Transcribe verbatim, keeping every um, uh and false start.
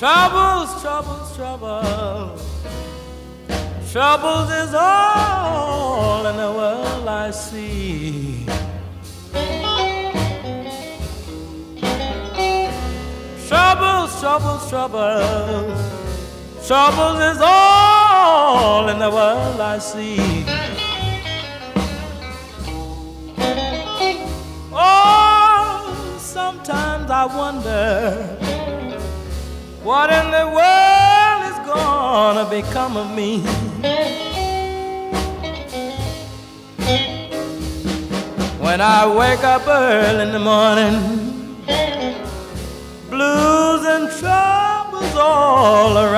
Troubles, troubles, troubles. Troubles is all in the world I see. Troubles, troubles, troubles. Troubles is all in the world I see. Oh, sometimes I wonder what in the world is gonna become of me. When I wake up early in the morning, blues and troubles all around.